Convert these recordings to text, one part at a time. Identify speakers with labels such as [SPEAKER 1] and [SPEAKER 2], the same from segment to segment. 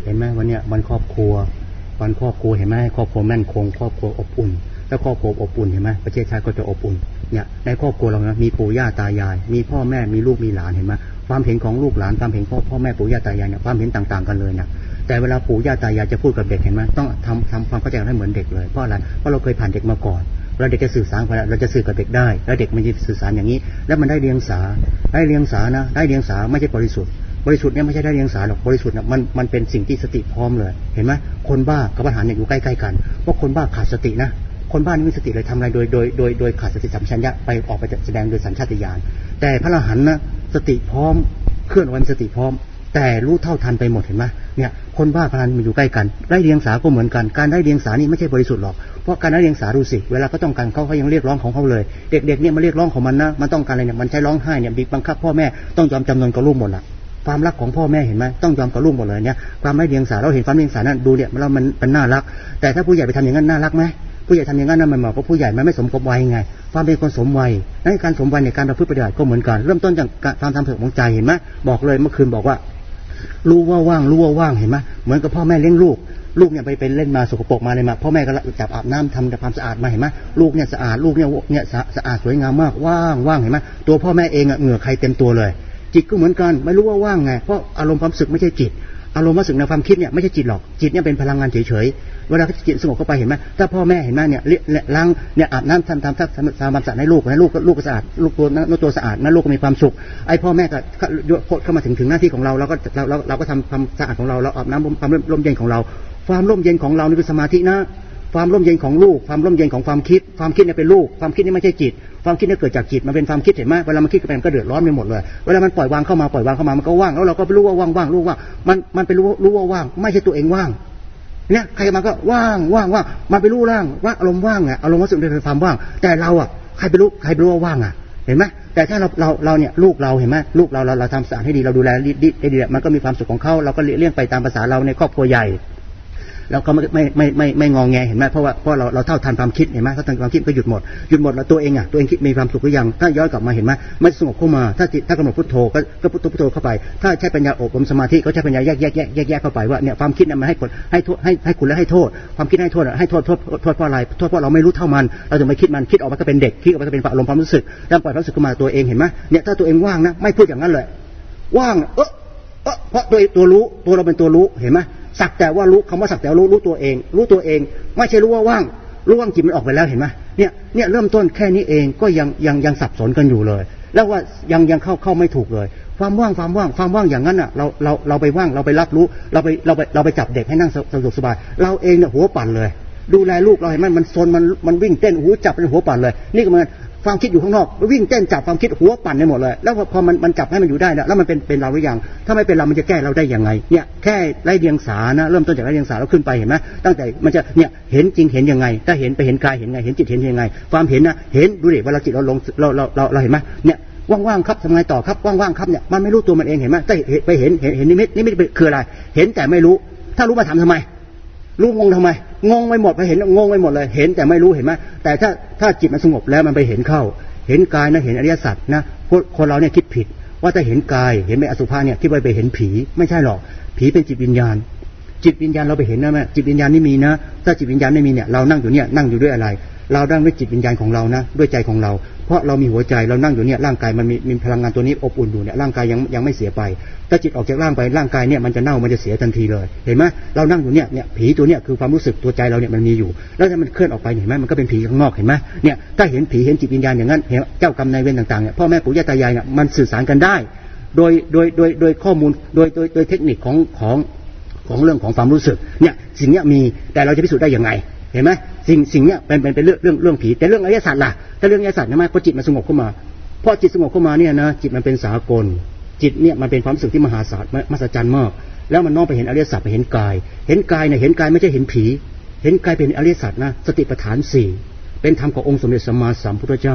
[SPEAKER 1] ห็นไหมวันเนี้ยวันครอบครัวเห็นไหมครอบครัวมั่นคงครอบครัวอบอุ่นถ้าครอบครัวอบอุ่นเห็นไหมประเทศชาติก็จะอบอุ่นเนี่ยในครอบครัวเรานะมีปู่ย่าตายายมีพ่อแม่มีลูกมีหลานเห็นไหมความเห็นของลูกหลานความเห็นพ่อแม่ปู่ย่าตายายเนี่ยความเห็นต่างๆกันเลยนะแต่เวลาปู่ย่าตายายจะพูดกับเด็กเห็นไหมต้องทำความเข้าใจให้เหมือนเด็กเลยเพราะอะไรเพราะเราเคยผ่านเด็กมาก่อนเราเด็กจะสื่อสารกันเราจะสื่อกับเด็กได้แล้วเด็กมันจะสื่อสารอย่างนี้แล้วมันได้เรียงสานะได้เรียงสาไม่ใช่บริสุทธิ์เนี่ยไม่ใช่ได้เรียงสาหรอกบริสุทธิ์เนี่ยมันเป็นสิ่งที่สติพร้อมเลยเห็นไหมคนบ้ากับพระอรหันต์เนี่ยอยู่ใกล้ๆกันเพราะคนบ้าขาดสตินะคนบ้าไม่มีสติเลยทำอะไรโดยขาดสติสัมปชัญญะไปออกไปแสดงโดยสัญชาตญาณแต่พระอรหันต์นะสติพร้อมเคลื่อนไหวมีสติพร้อมแต่รู้เท่าทันไปหมดเห็นไหมเนี่ยคนบ้าพระอรหันต์มันอยู่ใกล้กันได้เรียงสาก็เหมือนกันการได้เรียงสานี่ไม่ใช่บริสุทธิ์หรอกเพราะการได้เรียงสาดูสิเวลาเขาต้องการเขายังเรียกร้องของเขาเลยเด็กๆเนี่ยมาเรียกร้องของมันนะมันต้องการอะไรเนี่ยมันใช้ร้องไห้เนี่ยบีบบังคับพ่อแม่ต้องยอมจำนนกับลูกหมดละความรักของพ่อแม่เห็นไหมต้องยอมกับลูกหมดเลยเนี่ยความไม่เรียงสาเราเห็นความเรียงสานั้นดูเนี่ยเรามันเป็นน่ารักแต่ถ้าผู้ใหญ่ไปทำอย่างนั้นน่ารักไหมผู้ใหญ่ทำอย่างนั้นมันเหมาะกับผู้ใหญ่มันไม่สมกับวัยไงความเป็นคนสมวัยในการสมวัยในการประพฤติปฏิบัติก็เหมือนกันเริ่มต้นจากการทำเถิดของใจเห็นไหมบอกเลยเมื่อคืนบอกว่ารู้ว่าว่างเห็นไหมเหมือนกับพ่อแม่เลี้ยงลูกเนี่ยไปเล่นมาสกปรกมาเลยมาพ่อแม่ก็จับอาบน้ำทำความสะอาดมาเห็นไหมลูกเนี่ยสะอาดลูกเนี่ยสะอาดสวยงามมากว่างเห็นไหมตัวพ่อแม่เองเหงื่อใครเต็มตัวเลยจิตก็เหมือนกันไม่รู้ว่าว่างไงเพราะอารมณ์ความสึกไม่ใช่จิตอารมณ์ความสึกในความคิดเนี่ยไม่ใช่จิตหรอกจิตเนี่ยเป็นพลังงานเฉยๆเวลาจิตสงบเข้าไปเห็นไหมถ้าพ่อแม่เห็นไหมเนี่ยล้างเนี่ยอาบน้ำทำความสะอาดให้ลูกนะลูกก็สะอาดลูกตัวสะอาดนะลูกก็มีความสุขไอ้พ่อแม่ก็เข้ามาถึงหน้าที่ของเราเราก็ทำความสะอาดของเราอาบน้ำความร่มเย็นของเราความร่มเย็นของเรานี่คือสมาธินะความร่มเย็นของลูกความร่มเย็นของความคิดเนี่ยเป็นลูกความคิดนี่ไม่ใช่จิตความคิดนี่เกิดจากจิตมันเป็นความคิดเห็นไหมเวลามันคิดมันก็เดือดร้อนไปหมดเลยเวลามันปล่อยวางเข้ามามันก็ว่างแล้วเราก็รู้ว่าว่างรู้ว่ามันไปรู้ว่าว่างไม่ใช่ตัวเองว่างเนี่ยใครมาก็ว่างมันไปรู้ร่างว่าอารมณ์ว่างไงอารมณ์รู้สึกเป็นความว่างแต่เราอ่ะใครไปรู้ว่าว่างอ่ะเห็นไหมแต่ถ้าเราเนี่ยลูกเราเห็นไหมลูกเราทำสะอาดให้ดีเราดูแลได้ดีมันก็มีความสุขของเขาเราก็เลี้ยงไปตามภาษาเราในครอบครัวใหญ่เราก็ไม่งอแงเห็นไหมเพราะเราเท่าทันความคิดเห็นไหมเท่าทันความคิดก็หยุดหมดแล้วตัวเองคิดมีความสุขหรือยังถ้าย้อนกลับมาเห็นไหมไม่สงบเข้ามาถ้ากำหนดพุทโธก็พุทโธเข้าไปถ้าใช้ปัญญาอบรมสมาธิก็ใช้ปัญญาแยกเข้าไปว่าเนี่ยความคิดมันให้ผลให้คุณและให้โทษความคิดให้โทษเพราะอะไรโทษเพราะเราไม่รู้เท่ามันเราจะไม่คิดมันคิดออกมาก็เป็นเด็กคิดออกมาก็เป็นอารมณ์ความรู้สึกแล้วปล่อยความรู้สึกเข้ามาตัวเองเห็นไหมเนี่ยถ้าตัวเองว่างนะไม่พูดอย่างนั้นเลยว่างเพราะตัวรู้ตัวเราเป็นตัวรู้เห็นไหมสักแต่ว่ารู้คำว่าสักแต่รู้ตัวเองไม่ใช่รู้ว่าว่างจิตมันออกไปแล้วเห็นไหมเนี่ยเริ่มต้นแค่นี้เองก็ยังสับสนกันอยู่เลยแล้วว่ายังเข้าไม่ถูกเลยความว่างอย่างนั้นอ่ะเราไปว่างเราไปรับรู้เราไปจับเด็กให้นั่งสบายเราเองเนี่ยหัวปั่นเลยดูแลลูกเราเห็นไหมมันซนมันวิ่งเต้นหูจับเป็นหัวปั่นเลยนี่ก็เหมือนความคิดอยู่ข้างนอกวิ่งเต้นจับความคิดหัวปั่นไปหมดเลยแล้วพอมันจับให้มันอยู่ได้แล้วมันเป็นเราหรือยังถ้าไม่เป็นเรามันจะแก้เราได้ยังไงเนี่ยแค่ไล่เดียงสานะเริ่มต้นจากไล่เดียงสาแล้วขึ้นไปเห็นไหมตั้งแต่มันจะเนี่ยเห็นจริงเห็นยังไงถ้าเห็นไปเห็นกายเห็นไงเห็นจิตเห็นยังไงความเห็นนะเห็นดูดิเวลาจิตเราลงเราเห็นไหมเนี่ยว่างๆครับทำไงต่อครับว่างๆครับเนี่ยมันไม่รู้ตัวมันเองเห็นไหมแต่ไปเห็นนิมิตคืออะไรเห็นแต่ไม่รู้ถ้ารู้มาถามทำไมรู้งงทำไมงงไปหมดไปเห็นงงไปหมดเลยเห็นแต่ไม่รู้เห็นไหมแต่ถ้าจิตมันสงบแล้วมันไปเห็นเข้าเห็นกายนะเห็นอริยสัจนะคนเราเนี่ยคิดผิดว่าถ้าเห็นกายเห็นเป็นอสุภะเนี่ยคิดว่าไปเห็นผีไม่ใช่หรอกผีเป็นจิตวิญญาณเราไปเห็นนะแม่จิตวิญญาณนี่มีนะถ้าจิตวิญญาณไม่มีเนี่ยเรานั่งอยู่เนี่ยนั่งอยู่ด้วยอะไรเรานั่งด้วยจิตวิญญาณของเรานะด้วยใจของเราเพราะเรามีหัวใจเรานั่งอยู่เนี่ยร่างกายมันมีพลังงานตัวนี้อบอุ่นอยู่เนี่ยร่างกายยังไม่เสียไปถ้าจิตออกจากร่างไปร่างกายเนี่ยมันจะเน่ามันจะเสียทันทีเลยเห็นไหมเรานั่งอยู่เนี่ยผีตัวเนี่ยคือความรู้สึกตัวใจเราเนี่ยมันมีอยู่แล้วถ้ามันเคลื่อนออกไปเห็นไหมมันก็เป็นผีข้างนอกเห็นไหมเนี่ยถ้าเห็นผีเห็นจิตวิญญาณอย่างนั้นเห็นเจ้ากรรมนายเวรต่างๆเนี่ยพ่อแม่ปู่ย่าตายายเนี่ยมันสื่อสารกันได้โดยข้อมูลโดยเทคนิคของเรื่องของความรู้สึกเนี่ยสิ่งนี้มีแต่เราจะพิสูจน์ได้ยังไงเห็นไหมสิ่งเนี้ยเป็นเรื่องผีแต่เรื่องอริยสัจล่ะถ้าเรื่องอริยสัจใช่ไหมพอจิตมันสงบเข้ามาพอจิตสงบเข้ามาเนี่ยนะจิตมันเป็นสากลจิตเนี่ยมันเป็นความรู้สึกที่มหาศาลมหัศจรรย์มากแล้วมันน้อมไปเห็นอริยสัจไปเห็นกายเนี่ยเห็นกายไม่ใช่เห็นผีเห็นกายเป็นอริยสัจนะสติปัฏฐาน4เป็นธรรมขององค์สมเด็จสัมมาสัมพุทธเจ้า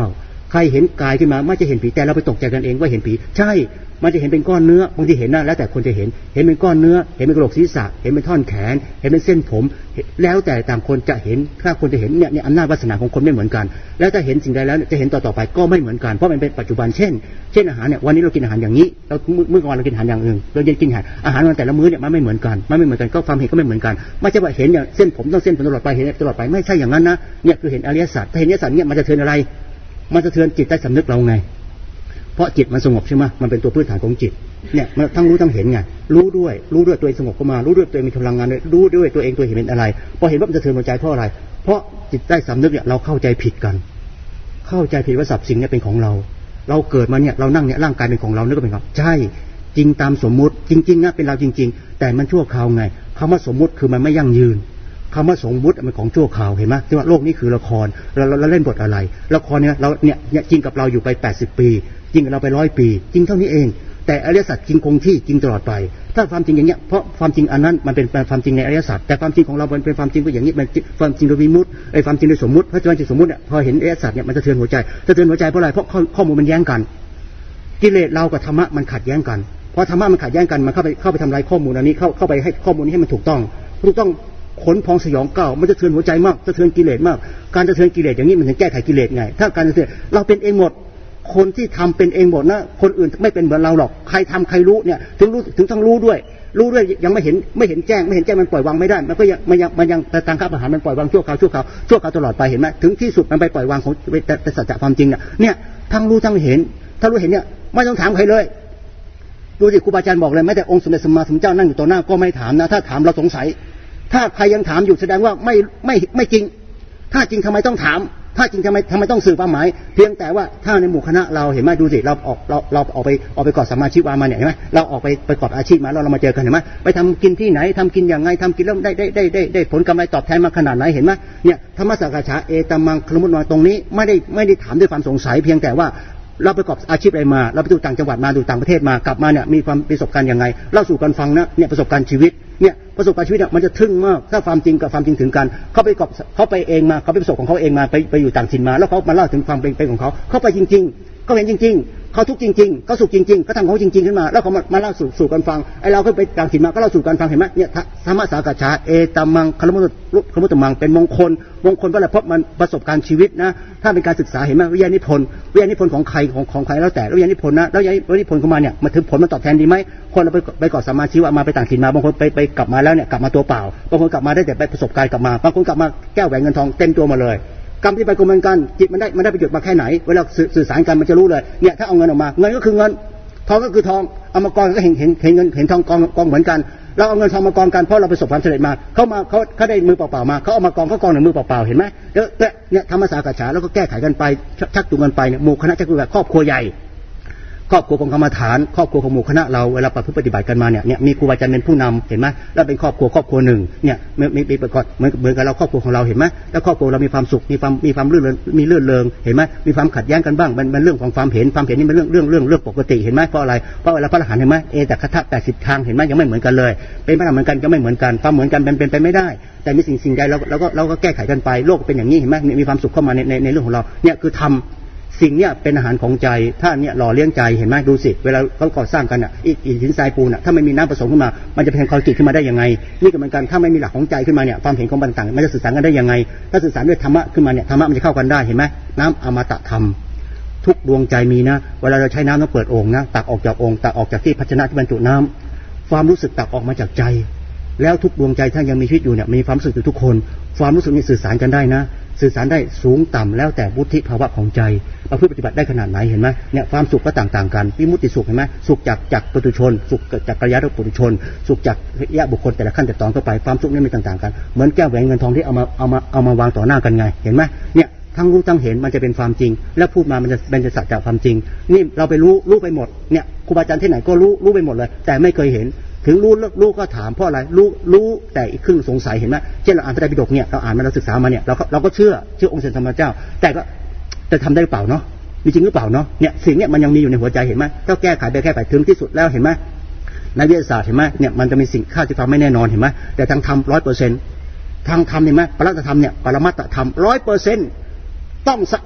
[SPEAKER 1] ใครเห็นกายขึ้นมาไม่จะเห็นผีแต่เราไปตกใจกันเองว่าเห็นผีใช่มันจะเห็นเป็นก้อนเนื้อบางทีเห็นนะแล้วแต่คนจะเห็นเป็นก้อนเนื้อเห็นเป็นกระโหลกศีรษะเห็นเป็นท่อนแขนเห็นเป็นเส้นผมแล้วแต่ต่างคนจะเห็นถ้าคนจะเห็นเนี่ยอำนาจวาสนาของคนไม่เหมือนกันแล้วถ้าเห็นสิ่งใดแล้วจะเห็นต่อไปก็ไม่เหมือนกันเพราะมันเป็นปัจจุบันเช่นอาหารเนี่ยวันนี้เรากินอาหารอย่างนี้เราเมื่อก่อนเรากินอาหารอย่างอื่นเราจะกินอาหารวันแต่ละมื้อเนี่ยมันไม่เหมือนกันก็ความเห็นก็ไม่เหมือนกันไม่ใช่ว่าเห็นอย่างเส้นผมต้องเส้นผมตลอดไปเห็นตลอดไปไม่ใช่อย่างนั้นนะเนี่ยคือเห็นอริยสัจถ้าเห็นอริยสัจเนี่ยมันจะเทือนอะไรมันจะเทือนจิตใต้สำนึกเราไงเพราะจิตมันสงบใช่ไหมมันเป็นตัวพื้นฐานของจิตเนี่ยมันทั้งรู้ทั้งเห็นไงรู้ด้วยตัวเองสงบเข้ามารู้ด้วยตัวเองมีพลังงานรู้ด้วยตัวเองตัวเห็นเป็นอะไรพอเห็นว่ามันจะเทือนหัวใจเพราะอะไรเพราะจิตใต้สำนึกเนี่ยเราเข้าใจผิดกันเข้าใจผิดว่าสรรพสิ่งเนี่ยเป็นของเราเกิดมาเนี่ยเรานั่งเนี่ยร่างกายเป็นของเรานึกว่าเป็นของใช่จริงตามสมมุติจริงๆนะเป็นเราจริงๆแต่มันชั่วคราวไงคำว่าสมมุติคือมันไม่ยั่งยืนคำว่าสมมุติมันของชั่วคราวเห็นไหมที่ว่าโลกนี้คือละครเราเล่นบทอะไรละครเนี่ยเราเนี่ยจริงกับเราอยู่ไป80 ปีจริงกับเราไป100 ปีจริงเท่านี้เองแต่อริยสัจจริงคงที่จริงตลอดไปถ้าความจริงอย่างเงี้ยเพราะความจริงอันนั้นมันเป็นความจริงในอริยสัจแต่ความจริงของเราเป็นความจริงก็อย่างนี้เป็นความจริงโดยวิมุตติความจริงโดยสมมุติเพราะฉะนั้นสมมุติเนี่ยพอเห็นอริยสัจเนี่ยมันจะเทือนหัวใจเพราะอะไรเพราะข้อมูลมันแย้งกันกิเลสเรากับธรรมะมันขัดแย้งกันเพราะธรรมะมันขัดแย้งกันมันเข้าไปทำลายข้อมูลอันนี้เข้าไปให้ข้อมูลนี้ให้มันถูกต้องขนพองสยองก้าวมันจะเทือนหัวใจมากจะเทือนกิเลสมากการจะเทือนกิเลสอย่างนี้มันถึงแก้ไขกิเลสไงถ้าการจะเทือนเราเป็นเองหมดคนที่ทำเป็นเองหมดนะคนอื่นไม่เป็นเหมือนเราหรอกใครทำใครรู้เนี่ยถึงต้องรู้ด้วยยังไม่เห็นแจ้งมันปล่อยวางไม่ได้มันก็ยังแต่ทางข้าพเจ้ามันปล่อยวางชั่วคราวตลอดไปเห็นไหมถึงที่สุดมันไปปล่อยวางของแต่สัจจะความจริงเนี่ยทั้งรู้ทั้งเห็นถ้ารู้เห็นเนี่ยไม่ต้องถามใครเลยดูสิครูบาอาจารย์บอกเลยแม้แต่องค์สมเด็จสัมมาสัมพุทธเจ้านั่งอยู่ต่อหน้าก็ไม่ถามนะถ้าถามเราสงสัยถ้าใครยังถามอยู่แสดงว่าไม่จริงถ้าจริงทำไมต้องถามถ้าจริงทำไมต้องสื่อความหมายเพียงแต่ว่าถ้าในหมู่คณะเราเห็นไหมดูสิเราออกไปกอดสัมมาชีวามาเนี่ยเห็นไหมเราออกไปประกอบอาชีพมาเรามาเจอกันเห็นไหมไปทำกินที่ไหนทำกินอย่างไงทำกินแล้วได้ผลกำไรตอบแทนมาขนาดไหนเห็นไหมเนี่ยธรรมสังฆาชาเอตัมมังคลมุตมาตรงนี้ไม่ได้ถามด้วยความสงสัยเพียงแต่ว่าเราประกอบอาชีพอะไรมาเราไปดูต่างจังหวัดมาดูต่างประเทศมากลับมาเนี่ยมีความประสบการณ์ยังไงเล่าสู่กันฟังนะเนี่ยประสบการณ์ชีวิตเนี่ยประสบการณ์ชีวิตเนี่ยมันจะทึ่งมากถ้าความจริงกับความจริงถึงกันเขาไปเองมาเขาไปประสบของเขาเองมาไปอยู่ต่างถิ่นมาแล้วเขามาเล่าถึงความเป็นของเขาไปจริงๆเขาเห็นจริงๆเขาทุกข์จริงๆเขาสุขจริงๆเขาทำเขาจริงๆขึ้นมาแล้วเขามาเล่าสู่กันฟังไอ้เราก็ไปต่างถิ่นมาก็เล่าสู่กันฟังเห็นไหมเนี่ยธรรมสังฆาชาเอตัมมังคลมุตมังเป็นมงคลเพราะอะไรเพราะมันประสบการณ์ชีวิตนะถ้าเป็นการศึกษาเห็นไหมวิทยานิพนธ์ของใครของใครแล้วแต่วิทยานิพนธ์นะแล้ววิทยานิพนธ์ของมาเนี่ยมาถึงผลมันตอบแทนดีไหมคนเราไปก่อสัมมาชีวะมาไปต่างถิ่นมาบางคนไปกลับมาแล้วเนี่ยกลับมาตัวเปล่าบางคนกลับมาได้แต่ไปประสบการณ์กลับมาบางคนกลับมาแก้วแหวนเงินทองเต็มตัวมาเลยกรรมที่ไปกรรมกันจิตมันได้ประโยชน์มาแค่ไหนเวลาสื่อสารกันมันจะรู้เลยเนี่ยถ้าเอาเงินออกมาเงินก็คือเงินทองก็คือทองเอามากองก็เห็นเงินเห็นทองกองเหมือนกันเราเอาเงินทองมากองกันเพราะเราประสบความสำเร็จมาเขาได้มือเปล่าๆมาเขาเอามากองเขากองหนึ่งมือเปล่าๆเห็นไหมแล้วเนี่ยธรรมสังฆาชาแล้วก็แก้ไขกันไปชักจูงกันไปเนี่ยหมู่คณะชักจูงกันครอบครัวใหญ่ครอบครัวของกรรมฐานครอบครัวของหมู่คณะเราเวลาปฏิบัติกันมาเนี่ยมีครูบาอาจารย์เป็นผู้นำเห็นไหมแล้วเป็นครอบครัวหนึ่งเนี่ยมีประกอบเหมือนกับเราครอบครัวของเราเห็นไหมแล้วครอบครัวเรามีความสุขมีความลื่นเริงเห็นไหมมีความขัดแย้งกันบ้างมันเรื่องของความเห็นนี่เป็นเรื่องปกติเห็นไหมเพราะอะไรเพราะเวลาพระอรหันต์เห็นไหมแต่คาถา80 ทางเห็นไหมยังไม่เหมือนกันเลยเป็นพระอรหันต์เหมือนกันก็ไม่เหมือนกันความเหมือนกันเป็นไปไม่ได้แต่มีสิ่งใดเราก็แก้ไขกันไปโลกเป็นอย่างนี้เห็นไหมมีความสุขเข้ามาในเรื่องของเราเนี่ยคือทำสิ่งเนี้ยเป็นอาหารของใจถ้าเนี่ยหล่อเลี้ยงใจเห็นไหมดูสิเวลาเขาก่อสร้างกันอ่ะอิฐหินทรายปูนอ่ะถ้าไม่มีน้ำผสมขึ้นมามันจะเป็นคอนกรีตขึ้นมาได้ยังไงนี่ก็เหมือนกันถ้าไม่มีหลักของใจขึ้นมาเนี่ยความเห็นของต่างๆมันจะสื่อสารกันได้ยังไงถ้าสื่อสารด้วยธรรมะขึ้นมาเนี่ยธรรมะมันจะเข้ากันได้เห็นไหมน้ำอมตะธรรมทุกดวงใจมีนะเวลาเราใช้น้ำต้องเปิดโอ่งนะตักออกจากโอ่งตักออกจากที่ภาชนะที่บรรจุน้ำความรู้สึกตักออกมาจากใจแล้วทุกดวงใจถ้ายังมีชีวิตอยู่เนี่ยมีความรู้สึกอยู่ทุกคนความรู้สึกนี้สื่อสารกันได้นะสื่อสารได้สูงต่ำแล้วแต่วุฒิภาวะของใจเราปฏิบัติได้ขนาดไหนเห็นไหมเนี่ยความสุขก็ต่างกันวิมุตติสุขเห็นไหมสุขจากปุถุชนสุขจากกัลยาณปุถุชนสุขจากญาบุคคลแต่ละขั้นแต่ตอนเข้าไปความสุขนี่ไม่ต่างกันเหมือนแก้วแหวนเงินทองที่เอามาวางต่อหน้ากันไงเห็นไหมเนี่ยทั้งรู้ทั้งเห็นมันจะเป็นความจริงแล้วพูดมามันจะเป็นสัจจะความจริงนี่เราไปรู้ไปหมดเนี่ยครูบาอาจารย์ที่ไหนก็รู้ไปหมดเลยแต่ไม่เคยเห็นถึงรู้ก็ถามเพราะอะไรรู้แต่อีกครึ่งสงสัยเห็นไหมเช่นเราอ่านพระไตรปิฎกเนี่ยเราอ่านมาเราศึกษามาเนี่ยเราก็เชื่อองค์สมเด็จพระสัมมาสัมพุทธเจ้าแต่ก็จะทำได้หรือเปล่าเนาะมีจริงหรือเปล่าเนาะเนี่ยสิ่งเนี้ยมันยังมีอยู่ในหัวใจเห็นไหมถ้าแก้ไขไปถึงที่สุดแล้วเห็นไหมในวิทยาศาสตร์เห็นไหมเนี่ยมันจะมีสิ่งค่าที่ความไม่แน่นอนเห็นไหมแต่ทางธรรม100%ทางธรรมเห็นไหมปรมัตถธรรมเนี่ยปรมัตถธรรม100%ต้องสะอาด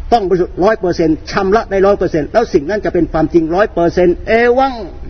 [SPEAKER 1] ต้องบริสุทธิ์100%ชำระได้100%แล้วสิ่งนั้นจะเป็นความจริง100%เอวัง